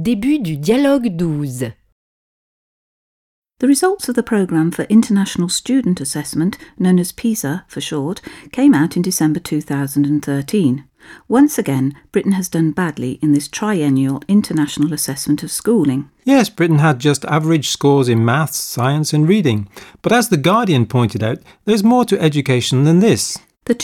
Début du dialogue 12. The results of the Programme for International Student Assessment, known as PISA for short, came out in December 2013. Once again, Britain has done badly in this triennial international assessment of schooling. Yes, Britain had just average scores in maths, science and reading. But as The Guardian pointed out, there's more to education than this. The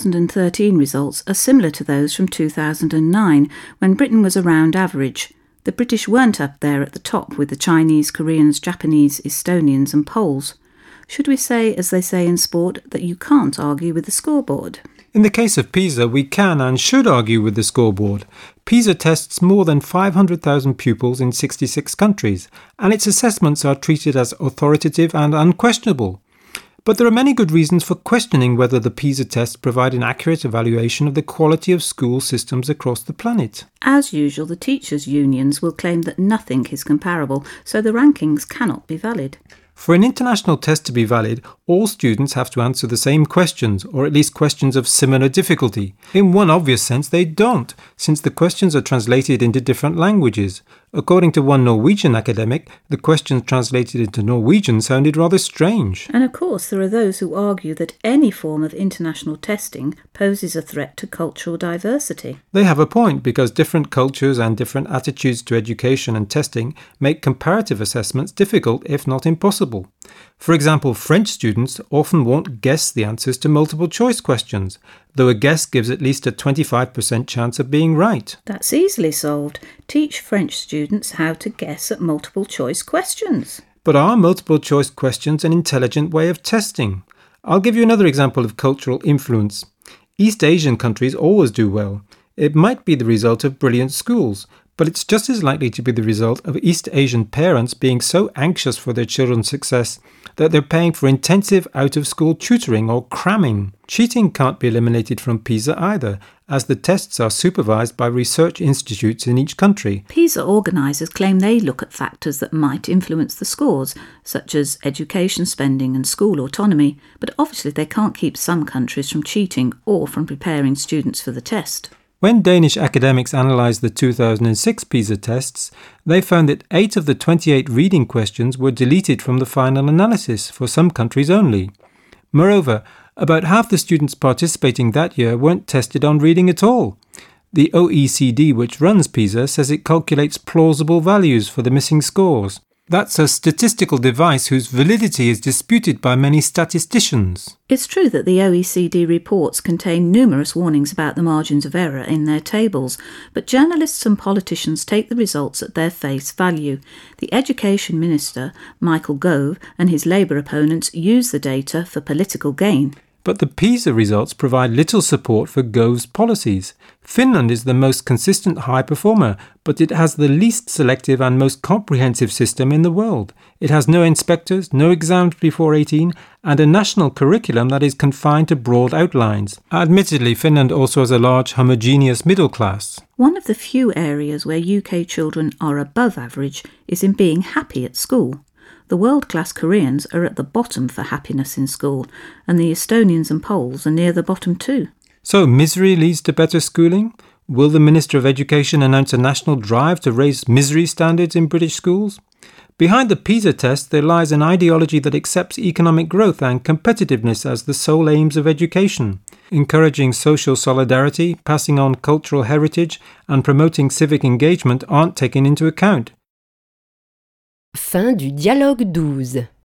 2013 results are similar to those from 2009, when Britain was around average. The British weren't up there at the top with the Chinese, Koreans, Japanese, Estonians and Poles. Should we say, as they say in sport, that you can't argue with the scoreboard? In the case of PISA, we can and should argue with the scoreboard. PISA tests more than 500,000 pupils in 66 countries, and its assessments are treated as authoritative and unquestionable. But there are many good reasons for questioning whether the PISA tests provide an accurate evaluation of the quality of school systems across the planet. As usual, the teachers' unions will claim that nothing is comparable, so the rankings cannot be valid. For an international test to be valid, all students have to answer the same questions, or at least questions of similar difficulty. In one obvious sense, they don't, since the questions are translated into different languages. According to one Norwegian academic, the questions translated into Norwegian sounded rather strange. And of course, there are those who argue that any form of international testing poses a threat to cultural diversity. They have a point, because different cultures and different attitudes to education and testing make comparative assessments difficult, if not impossible. For example, French students often won't guess the answers to multiple choice questions, though a guess gives at least a 25% chance of being right. That's easily solved. Teach French students how to guess at multiple choice questions. But are multiple choice questions an intelligent way of testing? I'll give you another example of cultural influence. East Asian countries always do well. It might be the result of brilliant schools, but it's just as likely to be the result of East Asian parents being so anxious for their children's success that they're paying for intensive out-of-school tutoring or cramming. Cheating can't be eliminated from PISA either, as the tests are supervised by research institutes in each country. PISA organisers claim they look at factors that might influence the scores, such as education spending and school autonomy, but obviously they can't keep some countries from cheating or from preparing students for the test. When Danish academics analysed the 2006 PISA tests, they found that 8 of the 28 reading questions were deleted from the final analysis for some countries only. Moreover, about half the students participating that year weren't tested on reading at all. The OECD, which runs PISA, says it calculates plausible values for the missing scores. That's a statistical device whose validity is disputed by many statisticians. It's true that the OECD reports contain numerous warnings about the margins of error in their tables, but journalists and politicians take the results at their face value. The Education Minister, Michael Gove, and his Labour opponents use the data for political gain. But the PISA results provide little support for Gove's policies. Finland is the most consistent high performer, but it has the least selective and most comprehensive system in the world. It has no inspectors, no exams before 18, and a national curriculum that is confined to broad outlines. Admittedly, Finland also has a large homogeneous middle class. One of the few areas where UK children are above average is in being happy at school. The world-class Koreans are at the bottom for happiness in school, and the Estonians and Poles are near the bottom too. So misery leads to better schooling? Will the Minister of Education announce a national drive to raise misery standards in British schools? Behind the PISA test there lies an ideology that accepts economic growth and competitiveness as the sole aims of education. Encouraging social solidarity, passing on cultural heritage, and promoting civic engagement aren't taken into account. Fin du dialogue 12.